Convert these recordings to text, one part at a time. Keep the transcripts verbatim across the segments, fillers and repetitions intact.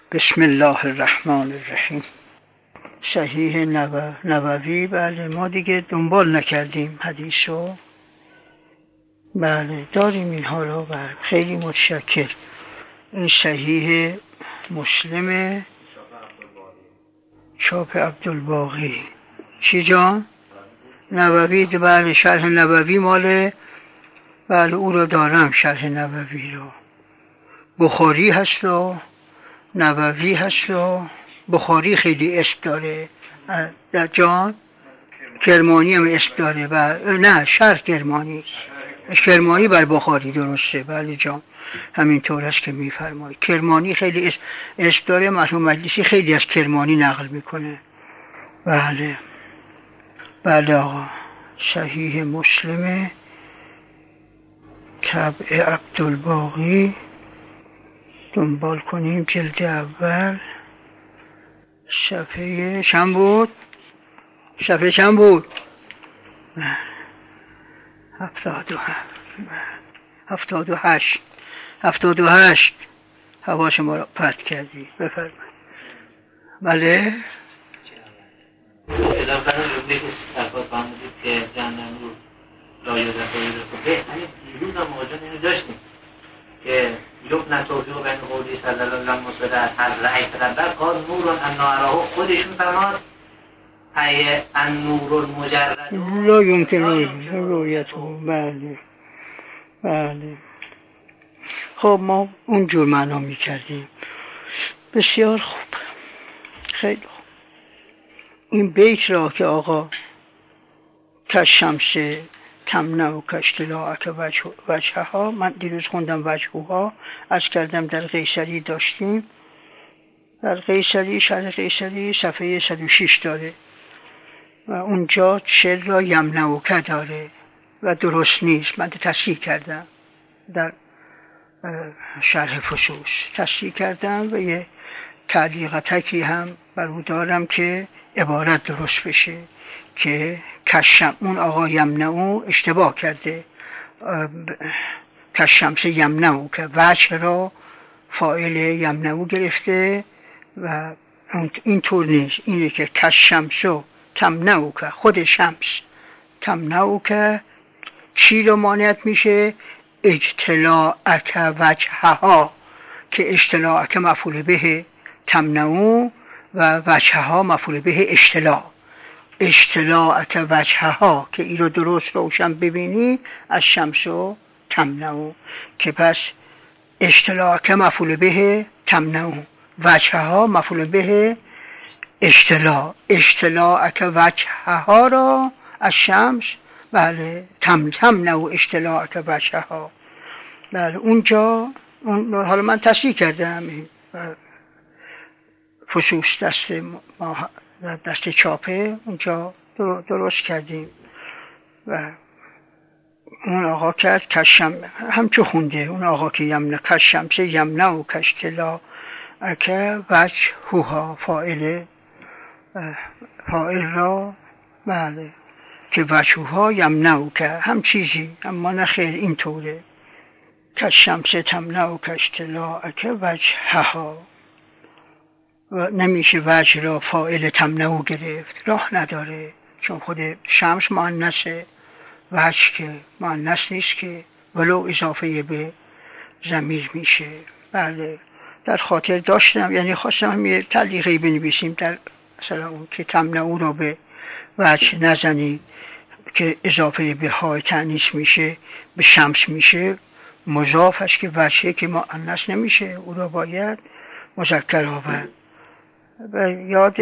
بسم الله الرحمن الرحیم. صحیح نو... نووی. بله ما دیگه دنبال نکردیم حدیثو، بله داریم اینها رو. بله خیلی متشکر. این صحیح مسلم چاپ عبدالباقی. چی جان؟ نووی. بله شرح نووی ماله، بله او رو دارم، شرح نووی رو. بخاری هست و نووی هست و بخاری خیلی اسم داره در جان، کرمانی هم اسم داره و نه شرح کرمانی کرمانی بر بخاری درسته. بله جان همینطور است که میفرمایی. کرمانی خیلی اسم, اسم داره. مرحوم مجلسی خیلی از کرمانی نقل میکنه. بله بله آقا. صحیح مسلم طبع عبدالباقی دنبال کنیم. جلد اول صفحه چند بود؟ صفحه چند بود؟ هفتاد و هفت هفتاد و هشت هفتاد و هشت. حواس ما را پرت کردی. بفرمایید. بله اضافه رو که صفحات فرمودید که جهنم رو رایه در باید خوبه. همین دیروز هم مواجه اینو داشتیم که یبن توفیق بین قولی صلی الله علیه و سلم هر رأی تربر قال نورون الناراه. خودشون فرماد ای النور المجرد لا یمکن رؤیته. بله بله. خب ما اونجور معنا میکردیم. بسیار خوب، خیلی خوب. این بیت را که آقا کشمس تمنع و کشتلاعک وجه ها، من دیروز خوندم وجه ها، از کردم در قیصری داشتیم. در قیصری شرح قیصری صفحه صد و شش داره و اونجا شعر را یمنعوکه داره و درست نیست. من تصحیح کردم در شرح فصوص، تصحیح کردم و یه تعلیقتکی هم بر او دارم که عبارت درست بشه که کشم اون آقا یمنعو اشتباه کرده. کشمس یمنعو که وجه را فاعل یمنعو گرفته و این طور نیست. اینه که کشمسو تمنعو که خود شمس تمنعو که چی رو مانعت میشه؟ اجتلاعک وجهها، که اجتلاعک مفعول به تمنعو و وجهها مفعول به اجتلاع. اجتلاعک وجهها که این رو درست روشن ببینی از شمسو تمنعو، که پس اجتلاعک مفعول به تمنعو، وجهها مفعول به اجتلاع. اجتلاعک وجهها را از شمس، بله تم تمنعو اجتلاعک وجهها. بله اونجا اون حالا من تصحیح کردم فصوص دست ما دست چاپه، اونجا درست کردیم و اون آقا کرد کشم همچو خونده. اون آقا که یمنه کشمس یمنه و کشتلا اکه وجه هوها فائل فائل را، بله که وجه هوها یمنه و که هم چیزی، اما نه خیر این طوره. کشمس تمنه و کشتلا اکه وجه ها و نمیشه وجه را فاعل تمنعو گرفت، راه نداره، چون خود شمس مؤنثه، وجه که مؤنث نیست که ولو اضافه به ضمیر میشه. بله در خاطر داشتم، یعنی خواستم هم یه تعلیقی بنویسیم در مثلا اون که تمنعو را به وجه نزنی که اضافه به های تأنیث میشه به شمس میشه مضافش، که وجهه که مؤنث نمیشه او را باید مذکر آورد. و یاد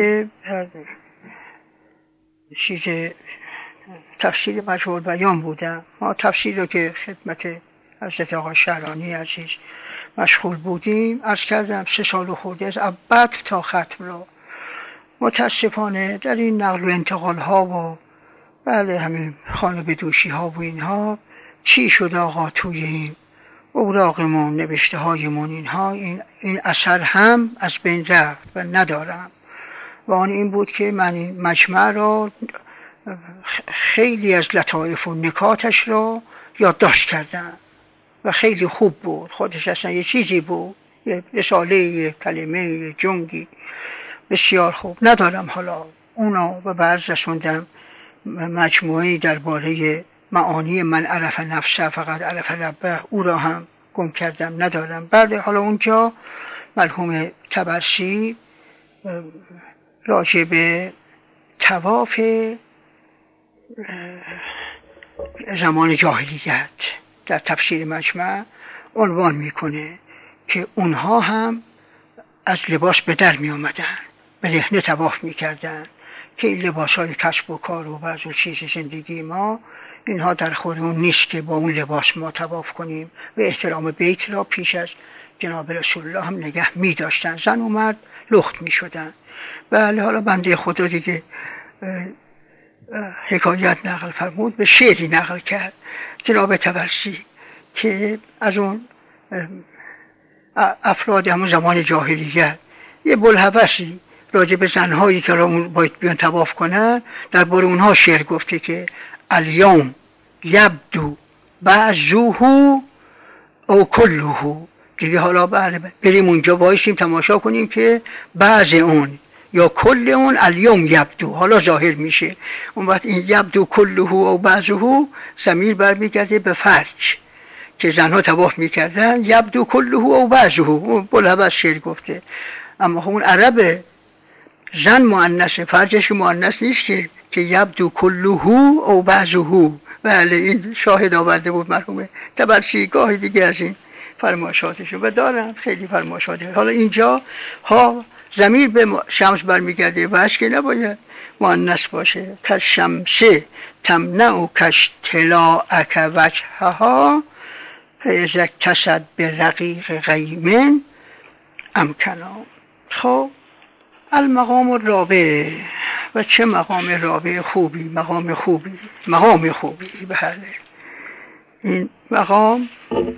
چیز تفسیر مجهول بیان بودم. ما تفسیر رو که خدمت حضرت آقا شعرانی عزیز مشغول بودیم، عرض کردم سه سال خورده از ابد تا ختم رو. متاسفانه در این نقل و انتقال ها و بله همین خانه بدوشی ها و اینها چی شد آقا توی این اوراقمون نوشته هایمون اینها این, این اثر هم از بین رفت و ندارم. و آن این بود که من این مجمع را خیلی از لطایف و نکاتش را یادداشت کردم و خیلی خوب بود. خودش اصلا یه چیزی بود، یه رساله، کلمه، جنگی بسیار خوب ندارم. حالا اونا و برز رسوندم مجموعی درباره معانی من عرف نفسه فقط عرف ربه، او را هم گم کردم ندارم. بعد حالا اونجا مرحوم طبرسی راجع به طواف زمان جاهلیت در تفسیر مجمع عنوان میکنه که اونها هم از لباس به در می آمدن، به لحنه طواف می کردن که این لباس های کسب و کار و بعض چیز زندگی ما اینها در خور اون نیست که با اون لباس ما طواف کنیم و احترام بیت را پیش از جناب رسول الله هم نگه می داشتن. زن و مرد لخت می شدن. بله حالا بنده خدا دیگه حکایت نقل فرمود، به شعری نقل کرد جناب طبرسی که از اون افراد همون زمان جاهلیت یه بلحوثی راجع به زنهایی که باید بیان طواف کنن درباره اونها شعر گفته که الیوم یبدو بعضوه او کلوه. دیگه حالا بریم اونجا وایسیم تماشا کنیم که بعض اون یا کل اون الیوم یبدو حالا ظاهر میشه. اون وقت این یبدو کلوه او بعضوه ضمیر برمیگرده به فرج که زنها طواف میکردن، یبدو کلوه او بعضوه بلحوث شعر گفته. اما اون عرب زن مؤنث، فرجش مؤنث نیست که که یبدو کلوه او بعضوه. بله این شاهد آورده بود مرحوم طبرسی. گاهی دیگه از این فرمایشاتشون و دارم خیلی فرمایشاته. حالا اینجا ها ضمیر به شمس برمیگرده و اش که نباید مؤنث باشه. کشمسه تمنع کش طلاعک وجهها فاذا اکتسد به رقیق غیمن امکنا. خب المقام الرابع، و چه مقام رابع خوبی، مقام خوبی، مقام خوبی. بله این مقام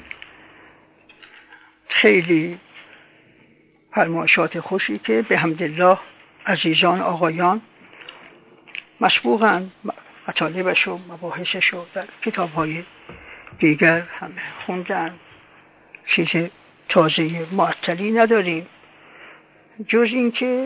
خیلی فرمایشات خوشی که به حمدالله عزیزان آقایان مسبوقاً مطالبش و مباحثش رو در کتاب‌های دیگر همه خوندن. چیز تازه معطلی نداریم جز این که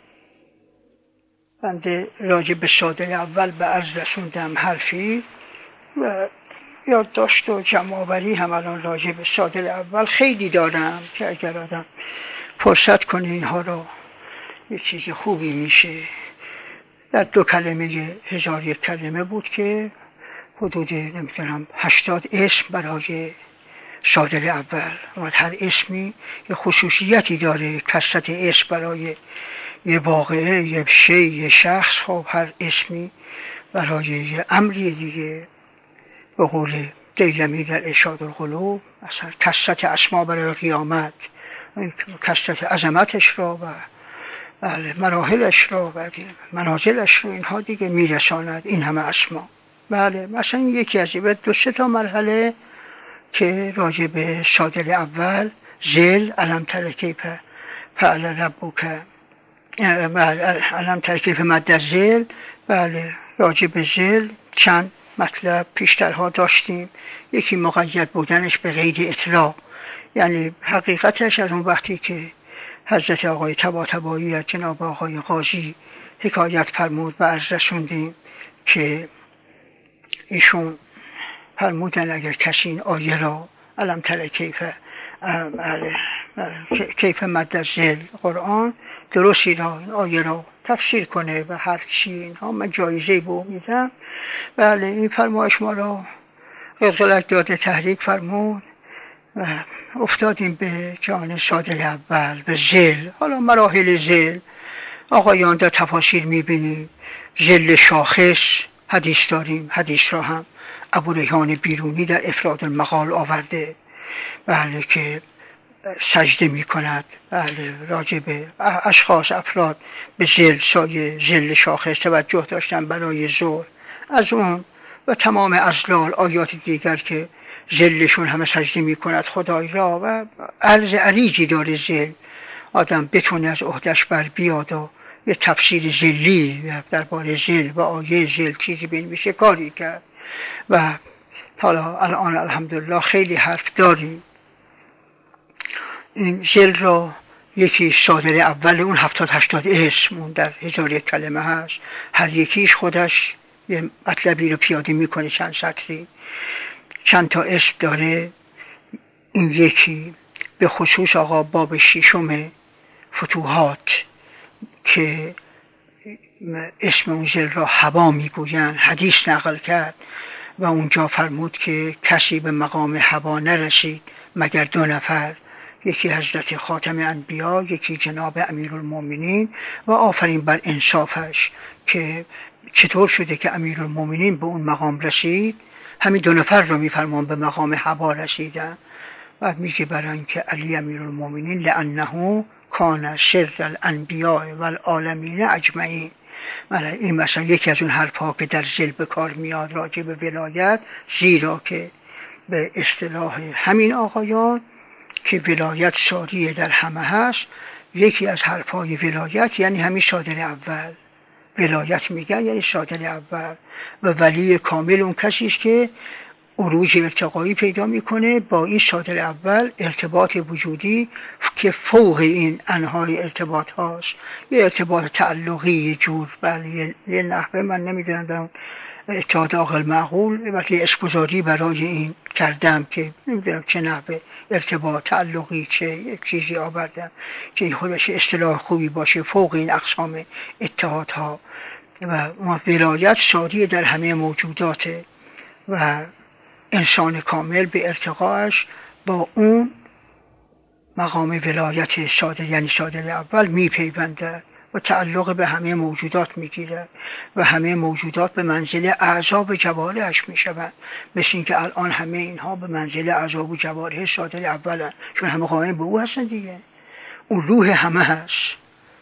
بنده راجع به سادر اول به عرض رسوندم حرفی و یادداشت و جمع‌آوری هم الان راجع به سادر اول خیلی دارم که اگر آدم فرصت کنه اینها رو یه چیز خوبی میشه. در دو کلمه هزار یک کلمه بود که حدود نمیدونم هشتاد اسم برای سادر اول و هر اسمی یه خصوصیتی داره. کثرت اسم برای یه واقعه، یه شی، یه شخص. خب هر اسمی برای یه امری دیگه. به قول دیلمی در ارشاد القلوب مثلا کثرت اسما برای قیامت، کثرت عظمتش را و بله مراحلش را و منازلش رو اینها دیگه میرساند این همه اسما. بله مثلا یکی از این دو سه تا مرحله که راجع به سادر اول ذل علم تر کیف فعل ربک علم تر کیف مد ذل. بله راجع به ذل چند مطلب پیشترها داشتیم. یکی مقید بودنش به قید اطلاق، یعنی حقیقتش از اون وقتی که حضرت آقای طباطبایی از جناب آقای قاضی حکایت فرمود و عرض رسوندیم که ایشون فرمودن اگر کسی این آیه را علم تر کیف کیف مد ذل قرآن درستی را این آیه را تفسیر کنه و هر چی اینها من جایزه به او میدم. بله این فرمایش ما را قلقلک داده تحریک فرمود و افتادیم به جان سادر اول به ذل. حالا مراحل ذل آقایان در تفاسیر میبینیم. ذل شاخص حدیث داریم، حدیث را هم ابو ریحان بیرونی در افراد المقال آورده. بله که سجده می کند. بله راجع به اشخاص افراد به ذل سایه ذل شاخص توجه داشتن برای ظهر. از اون و تمام ازلال آیات دیگر که ذلشون همه سجده می کند خدای را و عرض عریضی داره ذل. آدم بتونه از عهدش بر بیاد و یه تفسیر ذلی درباره ذل و آیه ذل چیزی بین میشه کاری کرد. و حالا الان الحمدلله خیلی حرف داریم. این ذل را یکی صادر اول اون هفتاد هشتاد اسم اون در هزار یک کلمه هست، هر یکیش خودش یه مطلبی رو پیاده میکنه، چند سطری، چند تا اسم داره. این یکی به خصوص آقا باب ششم فتوحات که اسم اون ذل را هوا میگویند، حدیث نقل کرد و اونجا فرمود که کسی به مقام هوا نرسید مگر دو نفر، یکی حضرت خاتم انبیا، یکی جناب امیرالمومنین، و آفرین بر انصافش که چطور شده که امیرالمومنین به اون مقام رسید، همین دو نفر رو میفرمان به مقام هوا رسیدن. بعد میگه برای اینکه علی امیرالمومنین لانه کان سر الانبیاء والعالمین اجمعین. این مثلا یکی از اون حرفا که در ذل به کار میاد راجع به ولایت، زیرا که به اصطلاح همین آقایان که ولایت ساریه در همه هست، یکی از حرفای ولایت یعنی همین صادر اول. ولایت میگن یعنی صادر اول، و ولی کامل اون کسی است که عروج ارتقایی پیدا میکنه با این صادر اول، ارتباط وجودی که فوق این انهای ارتباط هاست، یه ارتباط تعلقی یه جور، بله یه نحوه من نمیدونم در اتحاد عاقل معقول وقتی اسپوزاری برای این کردم که نمیدونم چه نحوه ارتباط تعلقی چه یک چیزی آوردم که خودش اصطلاح خوبی باشه فوق این اقسام اتحادها. و ولایت ساری در همه موجوداته و انسان کامل به ارتقاش با اون مقام ولایت صادر یعنی صادر اول میپیونده و تعلق به همه موجودات میگیره و همه موجودات به منزل اعضا و جوارحش میشوند، مثل اینکه الان همه اینها به منزل اعضا و جوارح صادر اولن، چون همه قائم به او هستن دیگه، اون روح همه هست.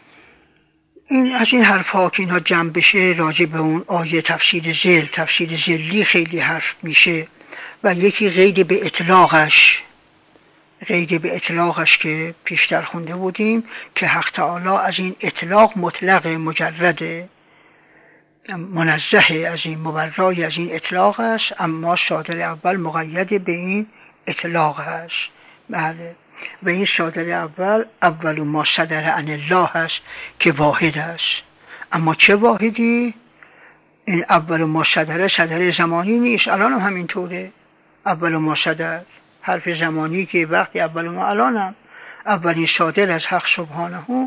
این از این حرفا که اینها جمع بشه راجع به اون آیه تفسیر ذل، تفسیر ذلی خیلی حرف میشه. و یکی قید به اطلاقش، قید به اطلاقش که پیشتر خونده بودیم که حق تعالی از این اطلاق مطلق مجرد منزه از این مبرای از این اطلاق است، اما صادر اول مقید به این اطلاق است. بله. و این صادر اول اول ما صدر عن الله است که واحد است. اما چه واحدی؟ این اول ما صدر صدر زمانی نیست، الان هم همینطوره. اول ما صدر حرف زمانی که وقتی اول ما الانم اولین صادر از حق سبحانه،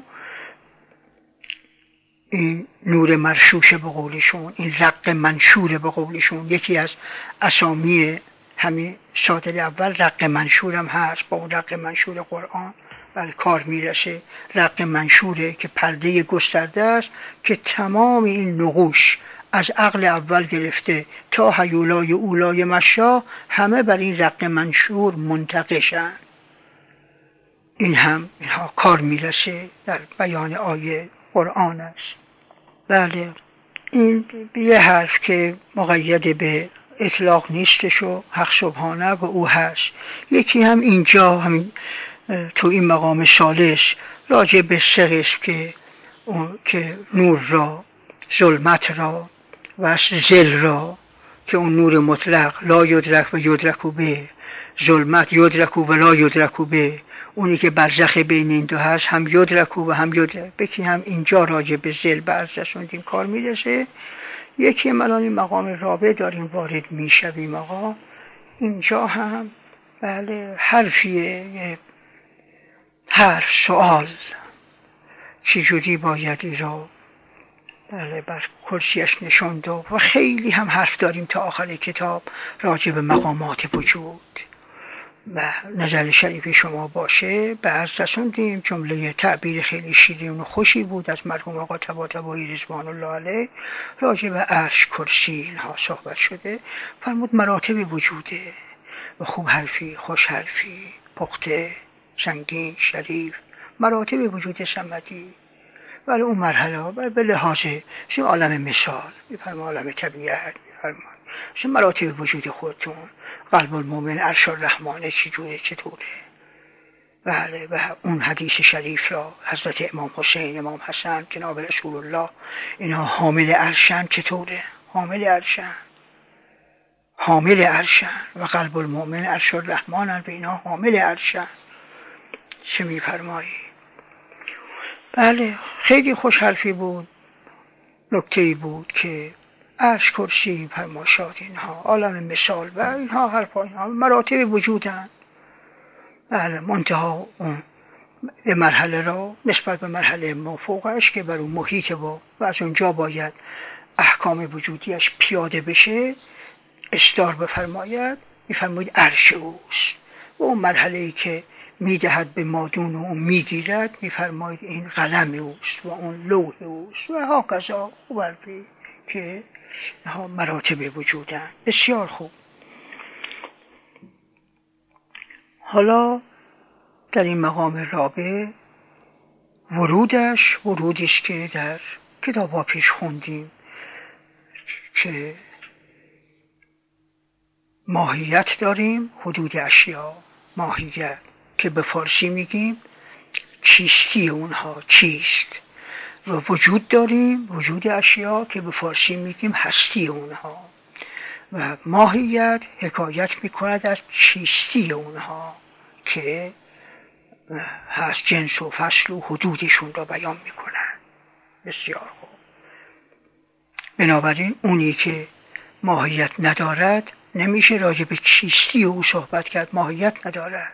این نور مرشوش به قولشون، این رق منشور به قولشون، یکی از اسامی همین صادر اول رق منشورم هست، با اون رق منشور قرآن بل کار میرسه. رق منشوره که پرده گسترده است که تمام این نقوش از عقل اول گرفته تا هیولای اولای مشا همه بر این رق منشور منتقشن. این هم اینها کار میرسه در بیان آیه قرآن است. بله، این یه حرف که مقید به اطلاق نیستش و حق سبحانه و او هست. یکی هم اینجا همین تو این مقام ثالث راجع به سه قسم که که نور را، ظلمت را و ذل را، که اون نور مطلق لا یدرک و یدرکو به، ظلمت یدرکو و لا یدرکو به، اونی که برزخ بین این دو هست هم یدرکو و هم یدرک بکی، هم اینجا راجع به ذل برزشوندیم کار میرسه. یکی الان این مقام رابع داریم وارد میشویم آقا. اینجا هم بله حرفیه، حرف سوال چجوری باید ای را بله بر کرسیش نشاند و خیلی هم حرف داریم تا آخر کتاب راجع به مقامات وجود و نظر شریف شما باشه. بعض رسوندیم جمله تعبیر خیلی شیرین و خوشی بود از مرحوم آقا طباطبایی رضوان الله علیه راجع به عرش، کرسی اینها صحبت شده. فرمود مراتب وجوده و خوب حرفی، خوش حرفی، پخته، سنگین، شریف، مراتب وجود صمدی. ولی اون مرحله به لحاظ عالم مثال میفرما، عالم طبیعت میفرما، مراتب وجود خودتون، قلب المؤمن عرش الرحمن چجوره چطوره. بله، و اون حدیث شریف را حضرت امام حسین، امام حسن، جناب رسول الله اینا حامل عرشن چطوره، حامل عرشن حامل عرشن و قلب المؤمن عرش الرحمن و اینا حامل عرشن. چه میفرمایی؟ بله خیلی خوش حرفی بود، نکته‌ای بود که عرش، کرسی، فرماشات، اینها عالم مثال و اینها حرفا، اینها مراتب وجودن. بله منتها اون به مرحله را نسبت به مرحله ما فوقش که بر اون محیط با و از اونجا باید احکام وجودیش پیاده بشه اصدار بفرماید، میفرمایید عرش اوست. و اون مرحله ای که میدهد به مادون و اون میگیرد میفرمایید این قلم اوست و اون لوح اوست و ها کذا خوبرفی که ها مراتب وجودن. بسیار خوب. حالا در این مقام رابع ورودش ورودیست که در کتاب‌ها پیش خوندیم که ماهیت داریم، حدود اشیا، ماهیت که به فارسی میگیم چیستی اونها چیست، و وجود داریم، وجود اشیا که به فارسی میگیم هستی اونها، و ماهیت حکایت میکند از چیستی اونها که هست جنس و فصل و حدودشون را بیان میکنن. بسیار خوب. بنابراین اونی که ماهیت ندارد نمیشه راجع به چیستی او صحبت کرد، ماهیت ندارد.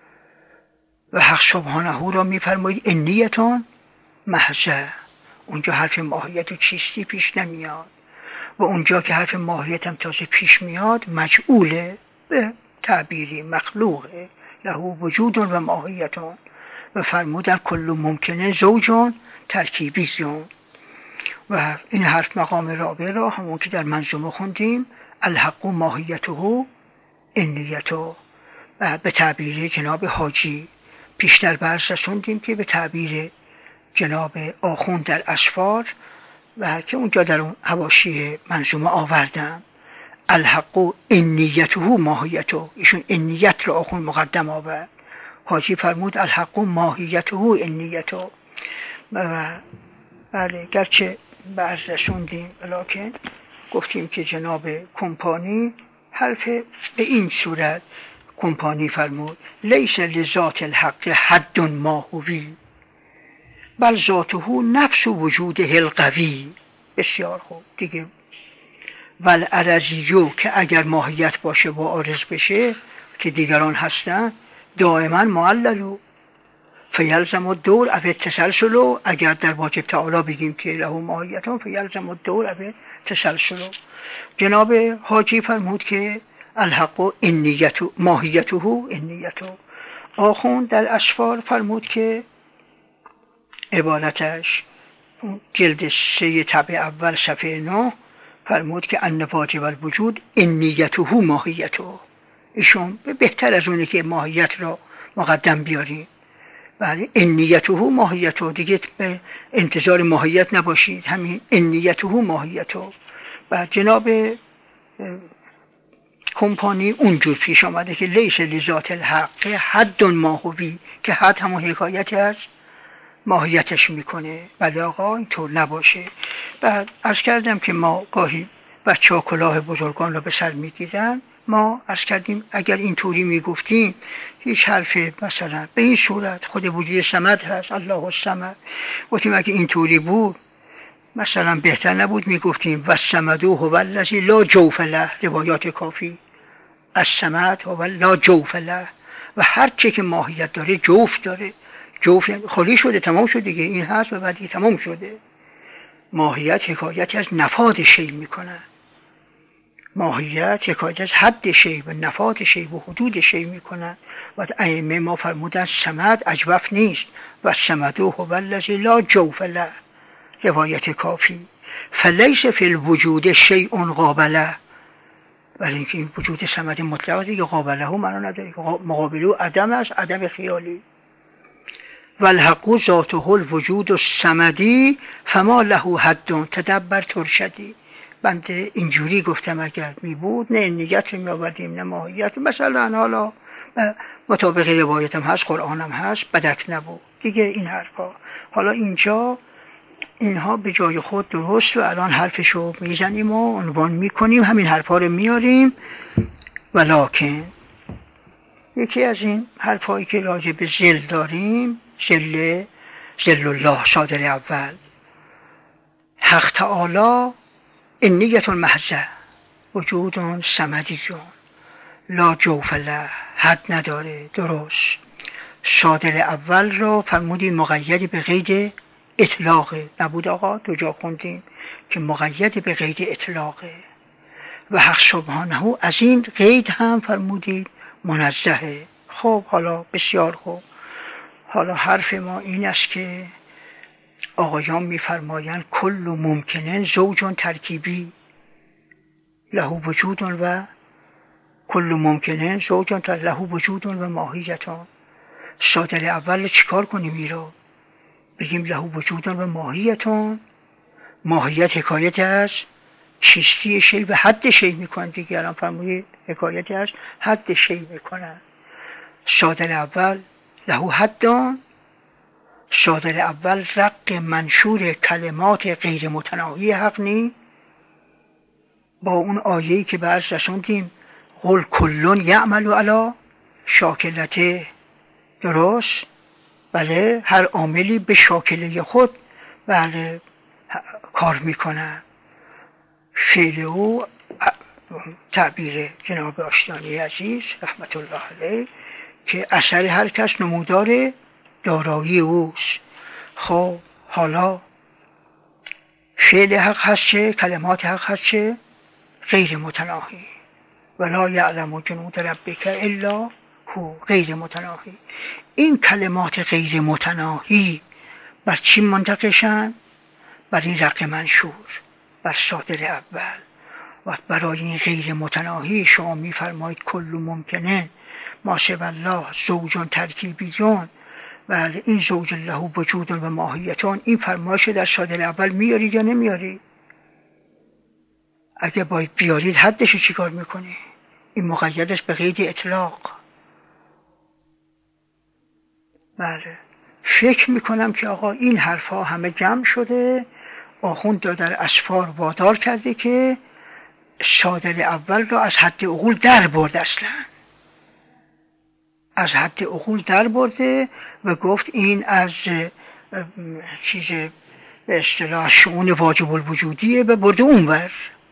و حق سبحانه را میفرمایید انیتان محضه، اونجا حرف ماهیت و چیستی پیش نمیاد، و اونجا که حرف ماهیت هم تازه پیش میاد مجعوله، به تعبیری مخلوقه، له وجود و ماهیتون، و فرمودن کل ممکنه زوجان ترکیبی زیون. و این حرف مقام رابع را همون که در منظومه خوندیم الحق ماهیته انیته، و به تعبیر جناب حاجی پیشتر برس رسوندیم که به تعبیر جناب آخوند در اسفار و که اونجا در اون حواشی منظومه آوردم الحق انیته ماهیته، ایشون انیت را آخوند مقدم آورد، حاجی فرمود الحق ماهیته انیته. و بله گرچه برس رسوندیم ولیکن گفتیم که جناب کمپانی حرف به این صورت کمپانی فرمود لیس لذات الحق حد ماهوی بل ذاته نفس وجوده القوی. بسیار خوب دیگه. ول عرضیو که اگر ماهیت باشه با عارض بشه که دیگران هستن دائما معللو فیلزم الدور او تسلسلو، اگر در واجب تعالی بگیم که له ماهیتون فیلزم الدور او تسلسلو. جناب حاجی فرمود که الحق انیته ماهیته انیته. آخوند در اسفار فرمود که عبارتش جلد سه طبع اول صفحه نه فرمود که ان واجب الوجود انیته ماهیته. ایشون بهتر از اونه که ماهیت را مقدم بیاریم. بله انیته ماهیته، دیگه به انتظار ماهیت نباشید، همین انیته ماهیته. و جناب کمپانی اونجور پیش آمده که لیس لذات الحق حد ماهوی، که حد همون حکایت از ماهیتش میکنه. ولی آقا اینطور نباشه. بعد عرض کردم که ما گاهی بچه ها کلاه بزرگان را به سر میگیرن، ما عرض کردیم اگر اینطوری میگفتیم هیچ حرف مثلا به این صورت خود وجود صمد هست الله الصمد، گفتیم اگه اینطوری بود مثلا بهتر نبود میگفتیم و الصمد هو الذی لا جوف له، روایات کافی الصمد هو لا جوف له، و هر چه که ماهیت داره جوف داره. جوف خالی شده تمام شده دیگه، این هست و بعدی تمام شده. ماهیت حکایت از نفاد شی میکنه، ماهیت حکایت از حد شی و نفاد شی و حدود شی میکنه. و ائمه ما فرمودن صمد اجوف نیست و الصمد هو الذی لا جوف له، روایت کافی. فلیس فی الوجود شیء قابله، ولی اینکه این وجود صمد مطلق دیگه قابله هم معنا نداره، مقابله عدم است، عدم خیالی. والحق ذاته الوجود الصمدی فما له حد تدبر ترشدی. بنده اینجوری گفتم اگر می بود نه نیت رو می آوردیم نه ماهیت، مثلا حالا مطابق روایتم هست قرآنم هست بدک نبود دیگه این حرفا. حالا اینجا اینها به جای خود درست و الان حرفشو میزنیم و عنوان میکنیم، همین حرفا رو میاریم. ولکن یکی از این حرفایی که راجع به ذل داریم، ذل ذل الله صادر اول، حق تعالی انیت محضه وجود صمدیون لا جوف له، حد نداره. درست. صادر اول رو فرمودید مقید به قید اطلاقه، نبود آقا؟ دو جا خوندیم که مقید به قید اطلاقه. و حق سبحانه از این قید هم فرمودید منزهه. خب حالا بسیار خوب. حالا حرف ما این است که آقایان میفرمایند کل ممکنه زوجون ترکیبی له وجود و کل ممکنه زوجون تر له وجود و ماهیتان. صادر اول چیکار کنیم؟ این رو بگیم له وجود و ماهیتان. ماهیت حکایت از چیستی شی و حد شی میکنن دیگه. الان فرمودید حکایت از حد شی میکنن. صادر اول له حدان. صادر اول رق منشور کلمات غیر متناهی حق نی با اون آیه‌ای که بعد رسوندیم قل کلون یعمل علی شاکلته. درست؟ بله، هر عاملی به شاکله خود بله کار میکنه. فعل او تعبیر جناب آشتیانی عزیز رحمت الله علیه که اثر هر کس نمودار دارایی اوست. خب حالا فعل حق هست چه؟ کلمات حق هست چه؟ غیر متناهی. ولا یعلم جنود ربک الا هو، غیر متناهی. این کلمات غیر متناهی بر چی منطقشن؟ بر این رق منشور، بر صادر اول. و برای این غیر متناهی شما میفرمایید کل ممکنه ما سوی الله زوجون ترکیبیون. بله، این زوج له وجود و ماهیتان، این فرمایش در صادر اول میارید یا نمیارید؟ اگه باید بیارید حدشو چیکار میکنی؟ این مقید است به قید اطلاق. بله، فکر میکنم که آقا این حرفا همه جمع شده. آخوند در اسفار وادار کرده که صادر اول را از حد عقول در برد، اصلا از حد عقول در برده و گفت این از چیز به اصطلاح شؤون واجب الوجودیه و برده اونور.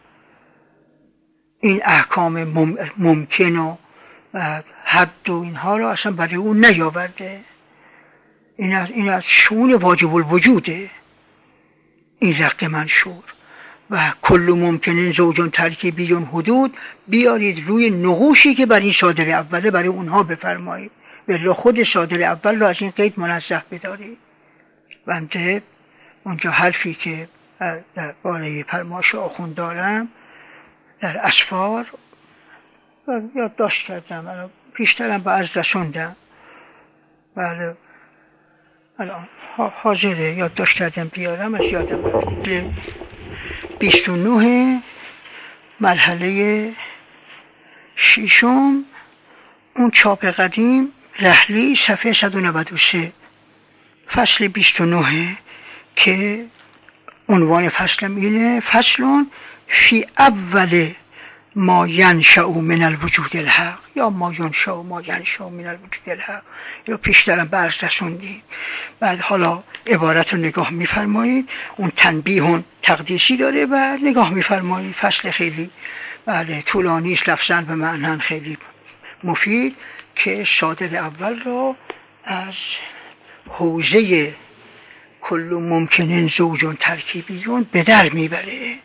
این احکام ممکن و حد و اینها را اصلا برای اون نیاورده. این از این از شؤون واجب الوجوده این رق منشور. و کل ممکنه زوجان ترکیبیون حدود بیارید روی نقوشی که برای صادر اوله برای اونها بفرمایید، ولی خود صادر اول رو از این قید منزه بدارید. بنده اونجا حرفی که در باره فرمایش آخوند دارم در اسفار یادداشت کردم، پیشترم به عرض رسوندم. بله الان حاضره، یادداشت کردم بیارم، از یادم رفت. بیست و نه مرحله ششم اون چاپ قدیم رحلی صفحه صد و نود و سه فصل بیست و نه که عنوان فصلم اینه فصلون فی اول ما ینشأ من الوجود الحق یا ما ینشأ ما ینشأ من الوجود الحق یا پیشترم برس رسوندیم. بعد حالا عبارت رو نگاه میفرمایید، اون تنبیه تقدیسی داره و نگاه میفرمایید. فصل خیلی بله طولانیش، لفظاً و معناً خیلی مفید که صادر اول را از حوزه کل ممکنن زوجون ترکیبیون به در میبره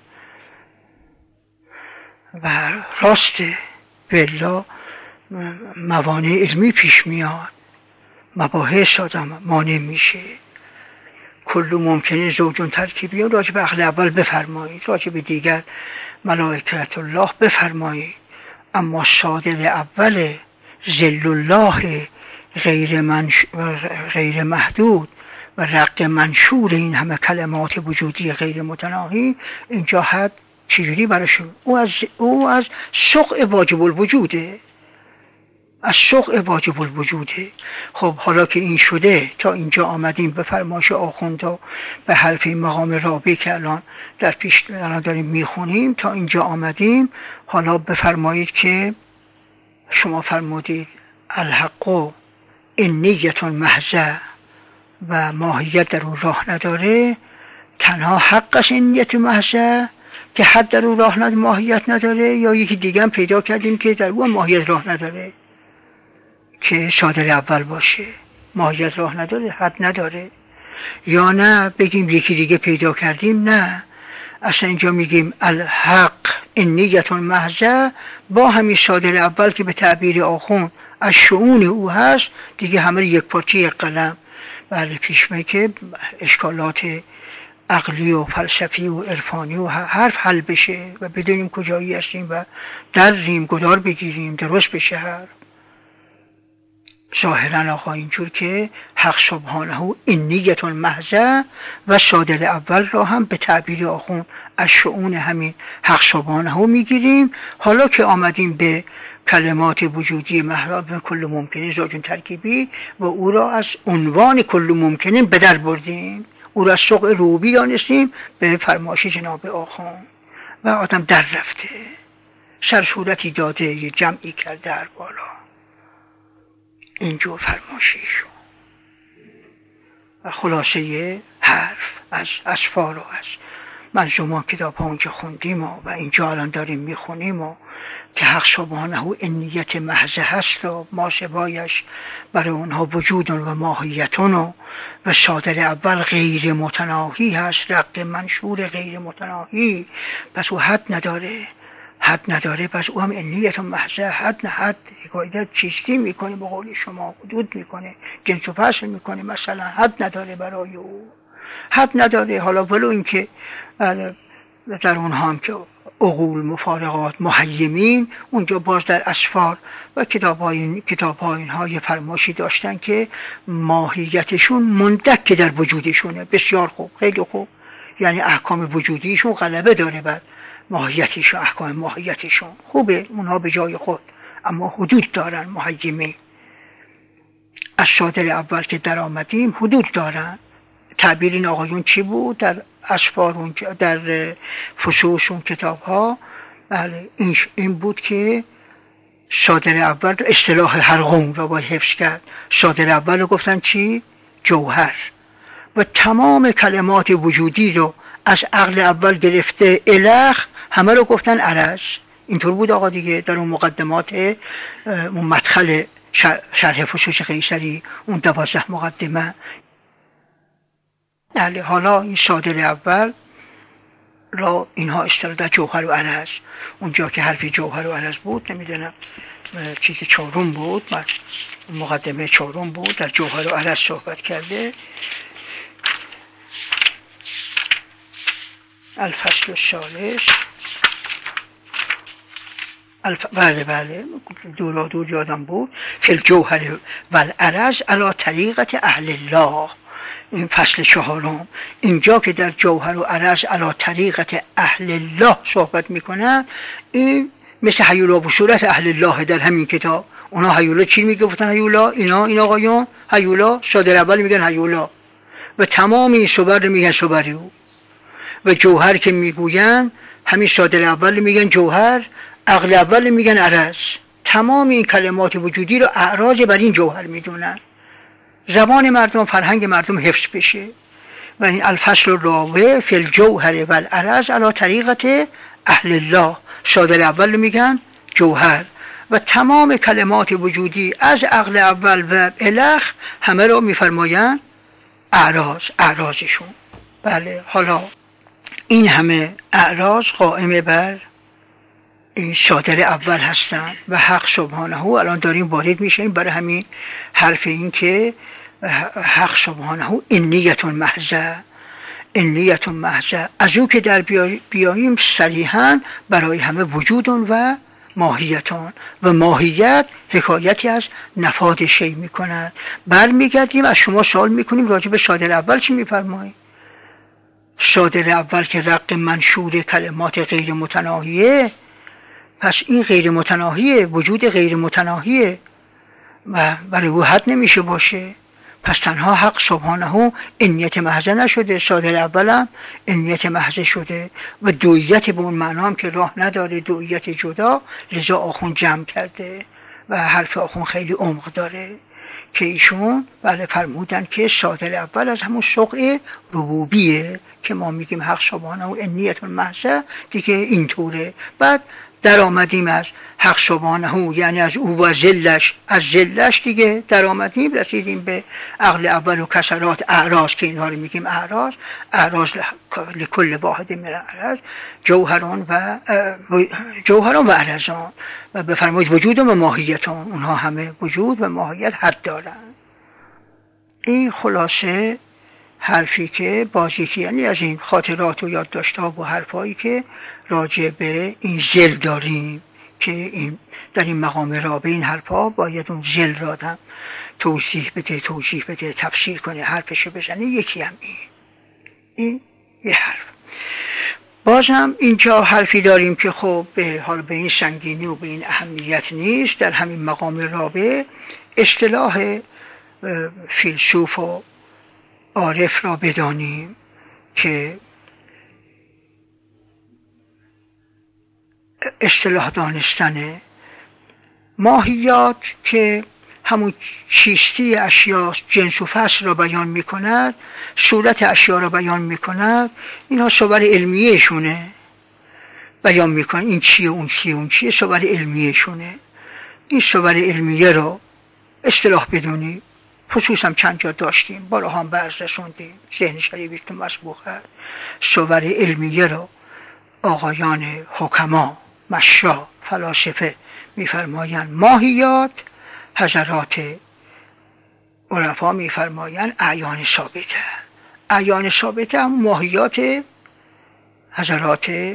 و راسته بلا موانع علمی پیش میاد، مباحث آدم مانع میشه. کل ممکنه زوجون ترکیبیون راجع به عقل اول بفرمایید، راجع به دیگر ملائکت الله بفرمایید. اما صادر اول ذل الله غیر, منش... غیر محدود و رق منشور این همه کلمات وجودی غیر متناهی، اینجا حد چجوری براشون؟ او از او از سقع واجب الوجوده، از سقع واجب الوجوده. خب حالا که این شده تا اینجا آمدیم به فرمایش آخوند و به حرف این مقام رابع که الان در پیش الان داریم میخونیم تا اینجا آمدیم. حالا بفرمایید که شما فرمودید الحق این نیت محضه و ماهیت در او راه نداره، تنها حقش این نیت محضه که حد در او راه نداره، ماهیت نداره، یا یکی دیگه هم پیدا کردیم که در او ماهیت راه نداره که صادر اول باشه، ماهیت راه نداره، حد نداره. یا نه بگیم یکی دیگه پیدا کردیم، نه، اصلا اینجا میگیم الحق این نیت محضه با همین صادر اول که به تعبیر آخوند از شؤون او هست دیگه، همه یک پارچه یک قلم. بله پیش میاد که اشکالات عقلی و فلسفی و عرفانی و حرف حل بشه و بدونیم کجایی هستیم و در ریم گدار بگیریم، درست بشه حرف. ظاهرا آقا اینجور که حق سبحانه این نیت محضه و صادر اول را هم به تعبیر آخون از شؤون همین حق سبحانه میگیریم. حالا که آمدیم به کلمات وجودی محض کل ممکنه زوجون ترکیبی و او را از عنوان کل ممکنه به در بردیم، او را از سوق روبی دانستیم به فرمایش جناب آخون و آدم در رفته، سرصورتی داده، یه جمعی کرده در بالا. اینجور فرمایشیشو و خلاصه حرف از اسفار و از منظومان کتاب ها اونجا خوندیم و, و اینجا الان داریم میخونیم و که حق سبحانه این نیت محضه هست و ما سوایش برای اونها وجود و ماهیتون و, و صادر اول غیر متناهی هست، رق منشور غیر متناهی، پس او حد نداره، حد نداره، پس او هم نیت محضه حد نه حد حکایت چیستی میکنه، به قول شما حدود میکنه، جنس و فصل میکنه، مثلا حد نداره برای او، حد نداره. حالا ولو اینکه در اونها هم که عقول مفارقات محیمین اونجا باز در اسفار و کتاب های کتاب ها اینها یه فرمایشی داشتن که ماهیتشون مندک در وجودشونه. بسیار خوب، خیلی خوب، یعنی احکام وجودیشون غلبه داره بر ماهیتشون، احکام ماهیتشون خوبه، اونها به جای خود، اما حدود دارن. محیمین از صادر اول که در آمدیم حدود دارن. تعبیر این آقایون چی بود در اسفار، در فصوص اون کتاب ها؟ بله این, این بود که صادر اول اصطلاح هر قوم رو باید حفظ کرد. صادر اول رو گفتن چی؟ جوهر. و تمام کلمات وجودی رو از عقل اول گرفته الخ همه رو گفتن عرض. اینطور بود آقا دیگه در اون مقدمات، اون مدخل شرح فصوص قیصری، اون دوازده مقدمه. بله حالا این صادر اول را اینها اصطلاح در جوهر و عرض، اونجا که حرفی جوهر و عرض بود، نمیدونم چیزی چهارم بود، مقدمه چهارم بود، در جوهر و عرض صحبت کرده. الفصل الثالث الف... بله بله دورا دور یادم بود. فی الجوهر و العرض علی طریقت اهل الله، این فصل چهارم. اینجا که در جوهر و عرض علی طریقت اهل الله صحبت میکنن، این مثل هیولا و صورت اهل الله در همین کتاب. اونا هیولا چی میگفتن؟ هیولا اینا این آقایون هیولا صادر اول میگن هیولا و تمام این صبر رو میگن صبریو. و جوهر که میگوین همین صادر اول میگن جوهر، عقل اول میگن عرض. تمام این کلمات وجودی رو اعراض بر این جوهر میدونن، زبان مردم، فرهنگ مردم حفظ بشه. و این الفصل الرابع فی الجوهر و العرض علی طریقت اهل الله، صادر اول میگن جوهر و تمام کلمات وجودی از عقل اول و الخ همه رو میفرمایند اعراض، اعراضشون. بله حالا این همه اعراض قائم بر این صادر اول هستن و حق سبحانه الان داریم وارد میشیم برای همین حرف این که حق سبحانه این نیت محضه، این نیت محضه از او که در بیاییم صریحا برای همه وجودون و ماهیتون و ماهیت حکایتی از نفاد شی میکنند. برمیگردیم از شما سوال میکنیم راجع به صادر اول چی میفرمایید؟ صادر اول که رق منشور کلمات غیر متناهیه، پس این غیر متناهیه، وجود غیر متناهیه و برای او حد نمیشه باشه. پس تنها حق سبحانه این نیت محضه نشده، صادر اولم این نیت محضه شده و دویت به اون معنا هم که راه نداره، دویت جدا، لذا آخون جمع کرده و حرف آخون خیلی عمق داره که ایشون بله فرمودن که سادر اول از همون سوق ربوبیه که ما میگیم حق سبحانه و انیت المحضه دیگه اینطوره. بعد در آمدیم از حق سبحانه یعنی از او و ذلش، از ذلش دیگه در آمدیم رسیدیم به عقل اول و کسرات اعراض که اینها رو میگیم اعراض. اعراض لکل واحد من الاعراض جوهران و جوهران و اعراضان و بفرمایید وجود و ماهیتان، اونها همه وجود و ماهیت حد دارن. این خلاصه حرفی که باز یکی یعنی از این خاطرات و یادداشت‌ها و حرفایی که راجع به این ذل داریم که این در این مقام رابع این حرفا باید اون ذل را هم توضیح بده، توضیح بده، تفسیر کنه، حرفشو بزنه. یکی هم این این یه حرف. باز هم اینجا حرفی داریم که خب به حال به این سنگینی و به این اهمیت نیست. در همین مقام رابع اصطلاح فیلسوف و عارف را بدانیم که اصطلاح دانستن ماهیات که همون چیستی اشیاء، جنس و فصل را بیان می کند، صورت اشیاء را بیان می کند، اینها صور علمیه شونه بیان می کند. این چیه اون چیه اون چیه صور علمیه شونه. این صور علمیه را اصطلاح بدونی خصوصا چند جا داشتیم، بالا هم برز رسوندیم، ذهن شریفی که مسبوق هست. صور علمیه را آقایان حکما، مشا، فلاسفه میفرمایند ماهیات، حضرات عرفا میفرمایند اعیان ثابته. اعیان ثابته هم ماهیات حضرات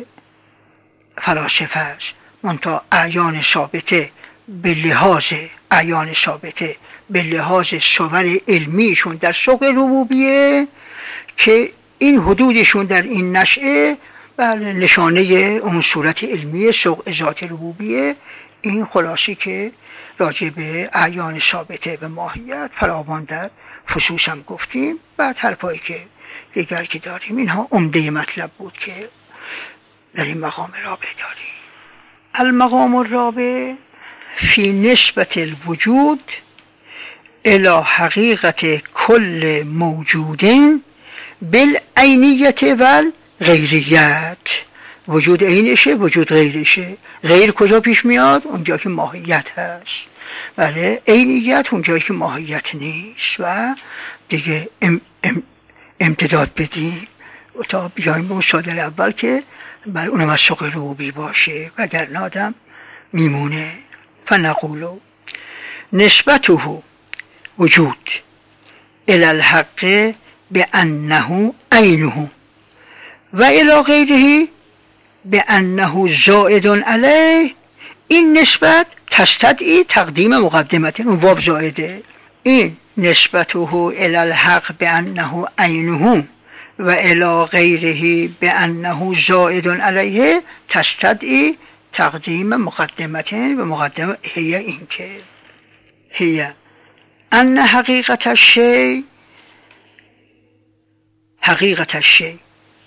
فلاسفه است. منتها اعیان ثابته به لحاظ اعیان ثابته به لحاظ صور علمیشون در سوق ربوبیه که این حدودشون در این نشأه بله نشانه اون صورت علمی سوق ذات ربوبیه. این خلاصی که راجع به اعیان ثابته به ماهیت فراوان در فصوص هم گفتیم. بعد حرفایی که دیگر که داریم اینها عمده مطلب بود که در این مقام رابع داریم. المقام الرابع فی نسبت الوجود الى حقیقت کل موجود بالعینیت و غیریت. وجود عینشه، وجود غیرشه. غیر کجا پیش میاد؟ اونجا که ماهیت هست. بله عینیت اونجایی که ماهیت نیست. و دیگه ام ام امتداد بدیم تا بیایم به اون صادر اول که بله اونم از سوق ربوبی باشه وگرنه آدم میمونه. فنقولو نسبته وجود الی الحق بانه عینه و الی غیره بانه زائد علیه. این نسبت تستدعی تقدیم مقدمت، اون واو زائده. این نسبته الی الحق بانه عینه و الی غیره بانه زائد علیه تستدعی تقدیم مقدمت. و مقدمه هی این که هی ان حقیقت الشیء حقیقت الشیء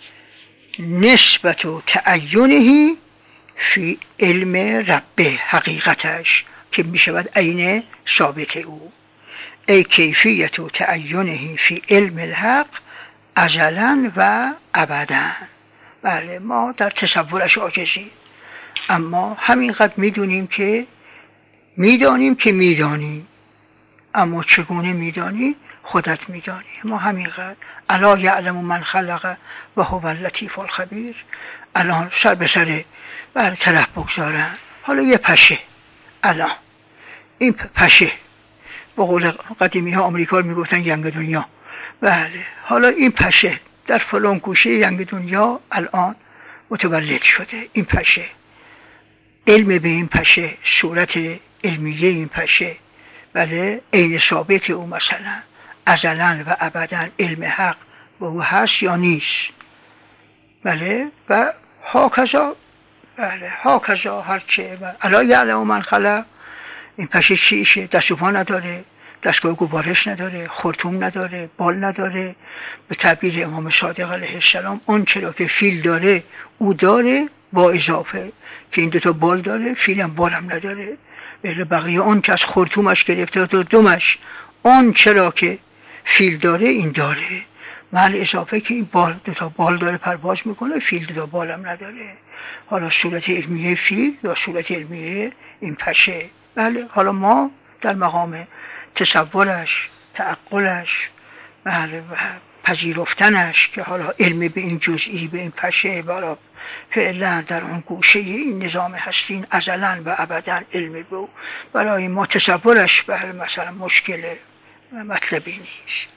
نسبت تعینه فی علم ربه. حقیقتش که می شود عین ثابت او. ای کیفیت تعینه فی علم الحق ازلا و ابدا. بله ما در تصورش عاجزیم، اما همینقدر میدونیم که میدانیم که میدانیم، اما چگونه میدانی خودت میدانی. ما همینقدر الا یعلم من خلق و هو اللطیف الخبیر. الان سر به سر بر طرف بگذارن. حالا یه پشه، الان این پشه به قول قدیمی ها آمریکا میگفتن ینگ دنیا. بله حالا این پشه در فلان گوشه ینگ دنیا الان متولد شده. این پشه علم به این پشه، صورت علمیه این پشه بله عین ثابت او مثلا ازلا و ابدا علم حق و او هست یا نیست. بله و هاکذا بله هاکذا هرچه الا یعلم من خلق. این پشه چیشه؟ دست و پا نداره، دستگاه گوارش نداره، خرطوم نداره، بال نداره. به تعبیر امام صادق علیه السلام اون چرا که فیل داره او داره با اضافه که این دوتا بال داره، فیل هم بال هم نداره. بقیه اون که از خرطومش گرفته تا دومش، اون چرا که فیل داره این داره، محل اضافه که این بال دو تا بال داره پرواز میکنه، فیل دو تا بالم نداره. حالا صورت علمیه فیل یا صورت علمیه این پشه. بله حالا ما در مقام تصورش، تعقلش، بله پذیرفتنش که حالا علم به این جزئی به این پشه بالا فعلا در اون گوشه این نظام هستین ازلا و ابدا علم به برای ما تصورش بله مثلا مشکله و مطلبی نیست.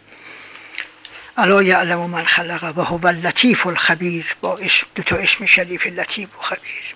الا یعلم من خلق و هو اللطیف الخبیر، با اسم دو تا اسم شریف لطیف و خبیر.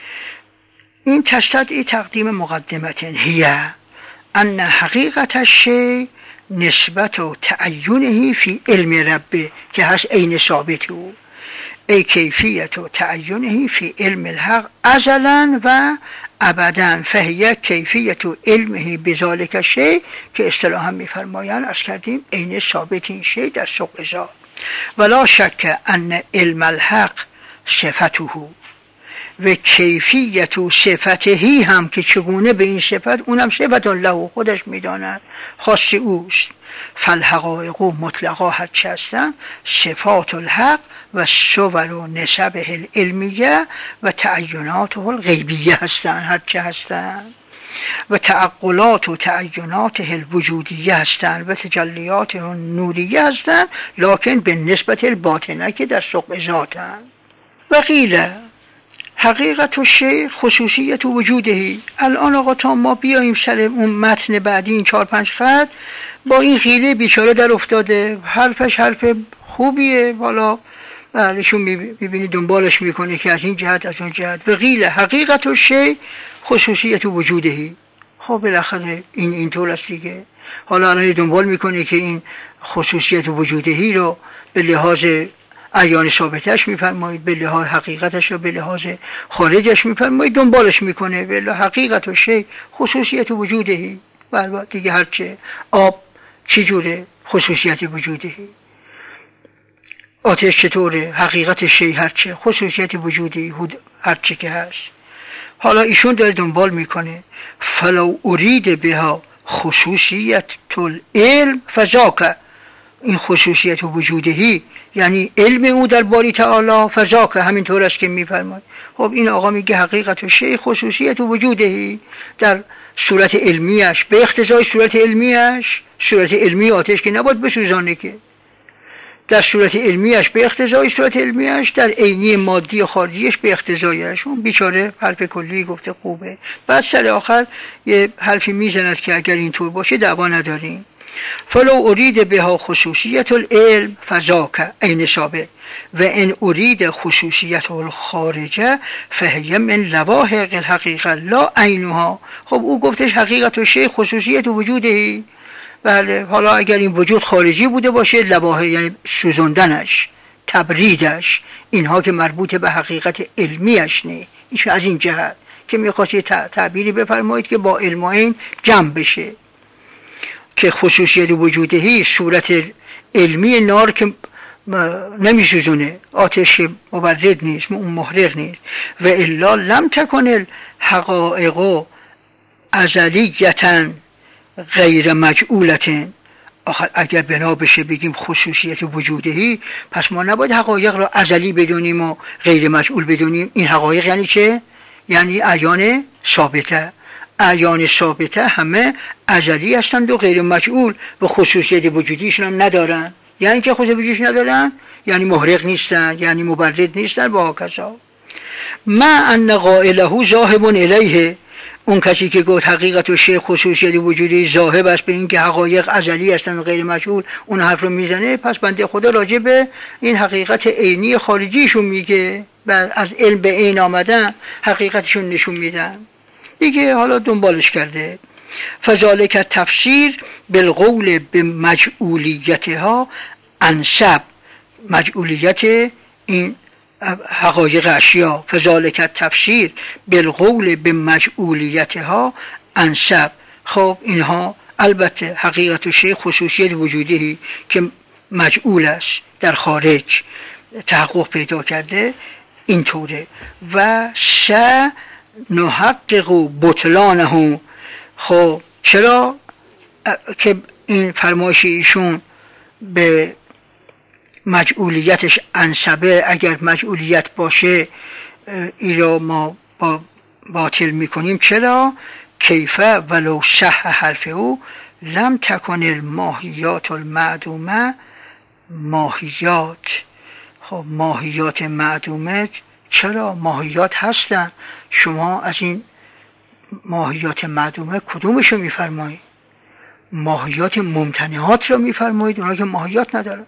این تستدعی تقدیم مقدمت هی ان حقیقت الشیء نسبت و تعینه فی علم ربه که هست عین ثابت او، ای کیفیت و تعینه فی علم الحق ازلا و ابدا، فهیه کیفیت و علمه بذالک شیء که اصطلاحا میفرمایند از کردیم عین ثابت این شیء در سوق ذات. ولا شک ان علم الحق صفته و کیفیت و صفتهی هم که چگونه به این صفت، اونم صفت الله خودش میداند خاص اوست. فالحقائق مطلقا هرچه هستن صفات الحق و صور و نسبه العلمیه و تعیناته الغیبیه هستن، هرچه هستن و تعقلات و تعیناته الوجودیه هستن و تجلیات نوریه هستن، لکن به نسبت الباطنه که در ثقب ذاتن. و قیل حقیقت و شیء خصوصیت و وجودهی. الان آقا تا ما بیاییم سر اون متن بعدی این چهار پنج خط با این خیره بیچاره در افتاده، حرفش حرف خوبیه، والا بهشون میبینی دنبالش میکنه که از این جهت از اون جهت. و قیل حقیقت و شیء خصوصیت و وجودهی. خب بالاخره این اینطور است دیگه. حالا الان دنبال میکنه که این خصوصیت و وجودهی رو به لحاظ عیان ثابتش میفرمایید، به لحاظ حقیقتش و به لحاظ خارجش میفرمایید، دنبالش میکنه. به حقیقت و شیء خصوصیت و وجودهی. بله دیگه هرچه آب چی جوره خصوصیت وجودهی، آتش چطوره حقیقت شیء هرچه خصوصیت وجودی هرچه که هست. حالا ایشون داره دنبال میکنه فلو ارید بها خصوصیت العلم فذاک، این خصوصیت وجودهی یعنی علم او در باری تعالی، فذاک همینطور است که میفرماید. خب این آقا میگه حقیقت و شیء خصوصیت وجودهی در صورت علمیش، به اقتضای صورت علمیش. صورت علمی آتش که نباید بسوزانه که، در صورت علمیش به اقتضای صورت علمیش، در عینی مادی و خارجیش به اقتضایش. اون بیچاره حرف کلی گفته خوبه، بعد سر آخر یه حرفی میزند که اگر اینطور باشه دعوا نداریم. فلو ارید بها خصوصیت العلم فذاک عین ثابت و ان ارید خصوصیت الخارجه فهی من لواحق الحقیقه لا عینها. خب او گفتش حقیقت و شیء خصوصیت وجودهی. بله حالا اگر این وجود خارجی بوده باشه لواحق یعنی سوزوندنش، تبریدش، اینها که مربوط به حقیقت علمیش نه. ایش از این جهت که میخواست تعبیری بفرمایید که با علم این جمع بشه که خصوصیت وجودهی صورت علمی نار که نمیسوزونه، آتش مبرد نیست، اون محرق نیست. و الا لم تکن الحقائق ازلیتا غیر مجعولتن. آخر اگر بنا بشه بگیم خصوصیت وجودهی، پس ما نباید حقایق را ازلی بدونیم و غیر مجعول بدونیم. این حقایق یعنی چه؟ یعنی اعیان ثابته. اعیان ثابته همه ازلی هستند و غیر مجعول و خصوصیت وجودیشون هم ندارن. یعنی که خصوصیت وجودیش ندارن یعنی محرق نیستن، یعنی مبرد نیستن و هکذا. ما ان قائله ذاهب الیه، اون کسی که گفت حقیقت و شیء خصوصیت وجودی ذاهب است به این که حقایق ازلی هستند و غیر مجعول، اون حرف رو میزنه. پس بنده خدا راجع به این حقیقت عینی خارجیشون میگه، از علم به عین آمدن حقیقتشون نشون میدن دیگه. حالا دنبالش کرده فذالک تفسیر بالقول بمجعولیتها انسب، مجعولیت این حقایق اشیا. فذالک تفسیر بالقول بمجعولیتها انسب. خب اینها البته حقیقت و شیء خصوصیت وجودی که مجعول است در خارج تحقق پیدا کرده اینطوره. و س نحقق بطلانه خب چرا که این فرمایش ایشون به مجعولیتش انسبه، اگر مجعولیت باشه ای را ما با باطل میکنیم. چرا؟ کیفه ولو صح حرف او لم تکن الماهیات المعدومه ماهیات. خب ماهیات معدومه چرا؟ ماهیات هستن. شما از این ماهیات معدومه کدومشو میفرمایید؟ ماهیات ممتنعات رو میفرمایید، اونها که ماهیات ندارن.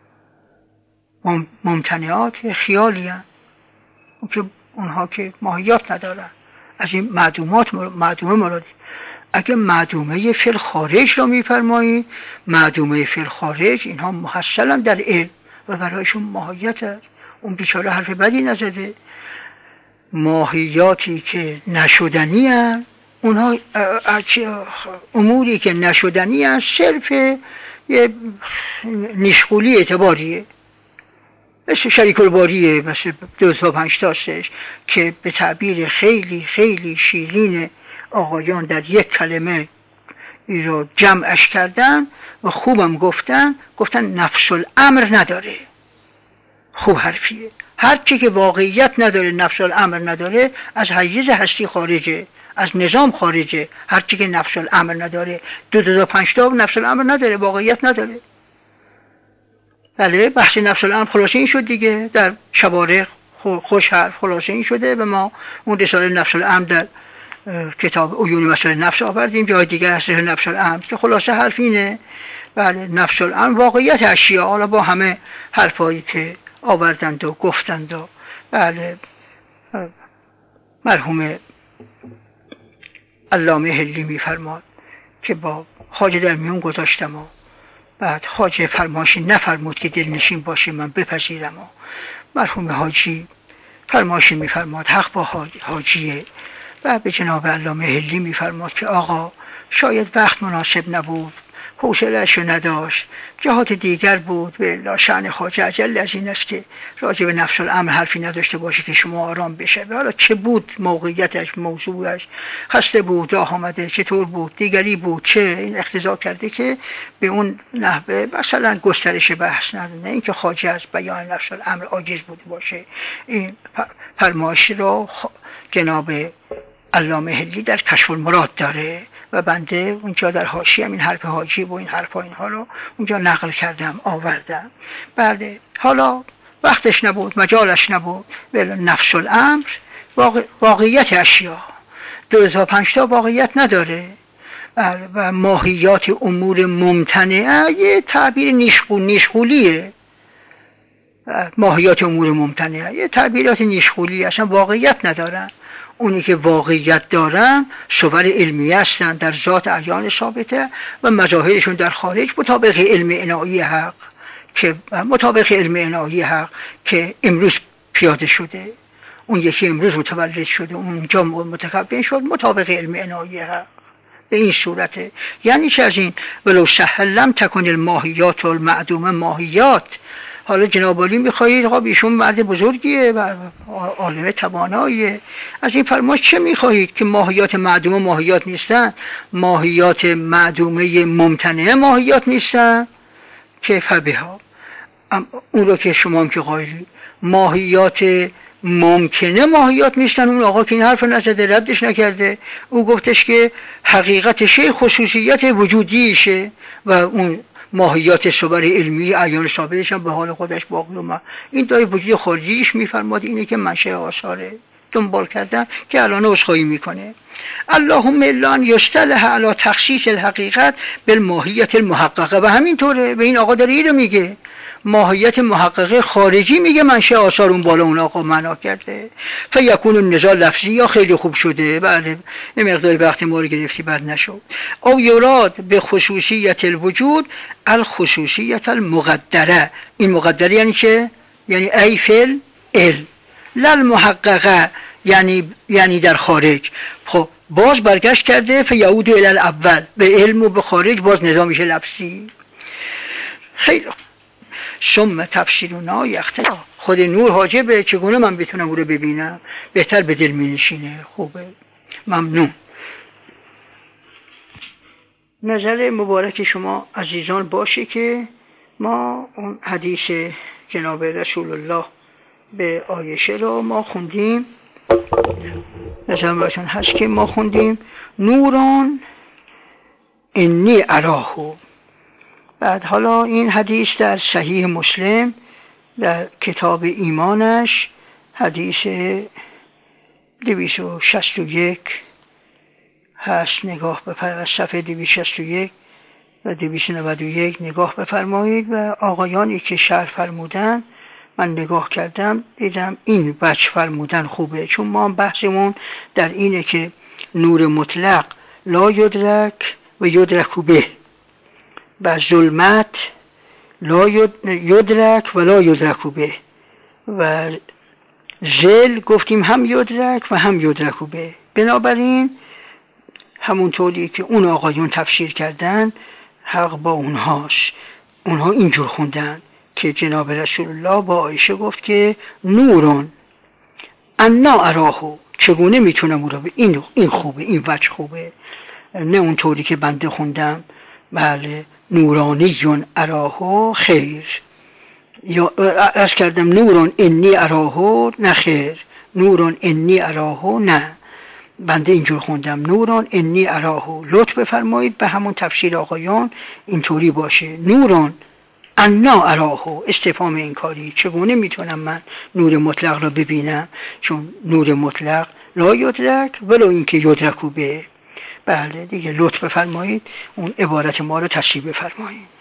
ممتنعات خیالی هستن، اونها که ماهیات ندارن. از این معدومات معدومه مراد. اگه معدومه فی الخارج رو میفرمایید، معدومه فی الخارج اینها محصلا در علم و برایشون ماهیت هست. اون بیچاره حرف بدی نزده. ماهیاتی که نشدنی هست، اونها اموری که نشدنی هست صرف یه نشغولی اعتباریه، مثل شریک الباریه، مثل دو تا پنج تاستش که به تعبیر خیلی خیلی شیرین آقایان در یک کلمه ای رو جمعش کردن و خوبم گفتن گفتن نفس الامر نداره. خوب حرفیه. هرچی که واقعیت نداره، نفس الامر نداره، از حیز هستی خارجه، از نظام خارجه. هرچی که نفس الامر نداره، دو دو تا پنج تا نفس الامر نداره، واقعیت نداره. بله، بحث نفس الامر خلاصه این شد دیگه، در شبارق خوش حرف خلاصه این شده و ما اون رساله نفس الامر در کتاب عیون مسائل نفس آوردیم. جای دیگر هست نفس الامر که خلاصه حرف اینه. بله، نفس الامر واقعیت اشیا، حالا با همه حرفایی که آوردند و گفتند و بله مرحوم علامه هلی میفرماد که با خواجه در میون گذاشتم و بعد خواجه فرمایشی نفرمود که دلنشین باشه من بپذیرم و مرحوم حاجی فرمایشی میفرماد حق با حاجیه و به جناب علامه هلی میفرماد که آقا شاید وقت مناسب نبود، حوصله‌اشو نداشت، جهات دیگر بود. به شأن خواجه اجل از این است که راجع به نفس الامر حرفی نداشته باشه که شما آرام بشه. حالا چه بود موقعیتش، موضوعش، خسته بود، راه آمده، چطور بود، دیگری بود، چه این اقتضا کرده که به اون نحوه مثلا گسترش بحث نده، نه اینکه خواجه از بیان نفس الامر عاجز بوده باشه. این فرمایش رو جناب علامه هلی در کشف المراد داره و بنده اونجا در حاشیه این حرف حاجی و این حرفا اینها رو اونجا نقل کردم آوردم. بله، حالا وقتش نبود، مجالش نبود. ولی نفس الامر واقع، واقعیت اشیا دو تا پنج تا واقعیت نداره. بله، و ماهیات امور ممتنعه یه تعبیر نشغول نشغولیه. ماهیات امور ممتنعه یه تعبیرات نشغولی اصلا واقعیت ندارن. اونی که واقعیت دارن صور علمی هستن در ذات اعیان ثابته و مظاهرشون در خارج مطابق علم عنایی حق که مطابق علم عنایی حق که امروز پیاده شده. اون یکی امروز متولد شده، اونجا متکون شد مطابق علم عنایی حق. به این صورته. یعنی چه از این ولو صح لم تکن الماهیات المعدومه ماهیات. حالا جناب عالی میخواهید آقا ایشون مرد بزرگیه و عالم تواناییه، از این فرمایش چه میخواهید که ماهیات معدومه ماهیات نیستن؟ ماهیات معدومه ممتنعه ماهیات نیستن که فبها. اون رو که شما هم که قایلی ماهیات ممکنه ماهیات نیستن. اون آقا که این حرف نزده، ردش نکرده، او گفتش که حقیقتشه خصوصیت وجودیشه و اون ماهیات صور علمی اعیان ثابتش هم به حال خودش باقی اومد. این دای وجود خارجیش میفرماد اینه که منشأ آثاره دنبال کردن که الان عذرخواهی میکنه. اللهم الا ان یصطلح علی تخصیص الحقیقت بالماهیت المحققه. و همینطوره به این آقا داره اینو میگه، ماهیت محققه خارجی میگه منشأ آثار اون بالا اون آقا معنا کرده. فیکون النزاع لفظی یا خیلی خوب شده. بله، این مقدار وقت ما رو گرفتی بد نشد. او یراد به خصوصیت الوجود الخصوصیت المقدره. این مقدره یعنی چه؟ یعنی ای فل ال لل محققه، یعنی یعنی در خارج. خب باز برگشت کرده فیعود الی الاول، به علم و به خارج باز نظام میشه لفظی. خیلی ثم تفسیرنا یختلف. خود نور حاجبه، چگونه من بتونم او رو ببینم؟ بهتر به دل می نشینه. خوبه، ممنون. نظر مبارک شما عزیزان باشه که ما اون حدیث جناب رسول الله به عایشه رو ما خوندیم، نظر براتون هست که ما خوندیم نوران انی اراهو. بعد حالا این حدیث در صحیح مسلم در کتاب ایمانش حدیث دویست و شصت و یک هست، نگاه بفرمایید، صفحه دویست و شصت و یک و دویست و نود و یک نگاه بفرمایید. و آقایانی که شرح فرمودن من نگاه کردم دیدم این وجه فرمودن خوبه، چون ما بحثمون در اینه که نور مطلق لا یدرک و یدرک به و ظلمت لا یدرک و لا یدرک به و ذل گفتیم هم یدرک و هم یدرک به. بنابراین همونطوری که اون آقایون تفسیر کردن حق با اونهاست، اونها اینجور خوندن که جناب رسول الله با عایشه گفت که نورون انا اراهو، چگونه میتونم اون رو به این این خوبه، این وجه خوبه، نه اونطوری که بنده خوندم بله نورانیون اراهو خیر، یا از کردم نورون انی اراهو نه خیر، نورون انی اراهو نه، بنده اینجور خوندم نورون انی اراهو. لطف بفرمایید به همون تفسیر آقایان اینطوری باشه نورون انا اراهو، استفهام انکاری، چگونه میتونم من نور مطلق را ببینم، چون نور مطلق لا یدرک ولو اینکه یدرکو به. بله دیگه لطف بفرمایید اون عبارت ما رو تصحیح بفرمایید.